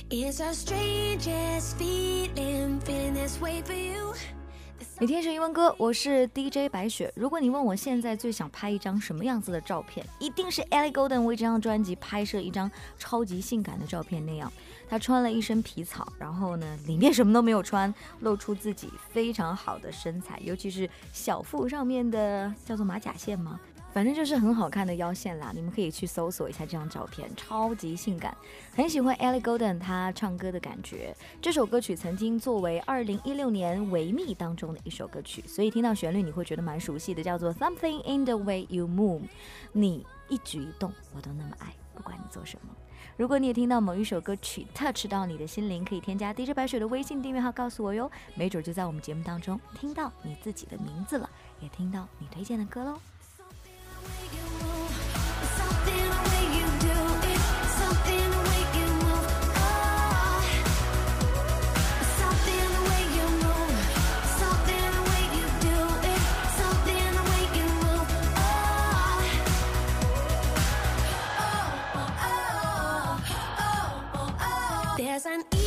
It's our strangest feeling, feeling this way for you. 每天学英文歌，我是 DJ 白雪。如果你问我现在最想拍一张什么样子的照片，一定是 Ellie Goulding 为这张专辑拍摄一张超级性感的照片那样。她穿了一身皮草，然后呢，里面什么都没有穿，露出自己非常好的身材，尤其是小腹上面的叫做马甲线吗？反正就是很好看的腰线啦，你们可以去搜索一下这张照片，超级性感。很喜欢 Ellie Goulding 她唱歌的感觉。这首歌曲曾经作为2016年维密当中的一首歌曲，所以听到旋律你会觉得蛮熟悉的，叫做 Something in the way you move。 你一举一动我都那么爱，不管你做什么。如果你也听到某一首歌曲 touch 到你的心灵，可以添加 DJ 白雪的微信订阅号告诉我哟，没准就在我们节目当中听到你自己的名字了，也听到你推荐的歌咯。 There's an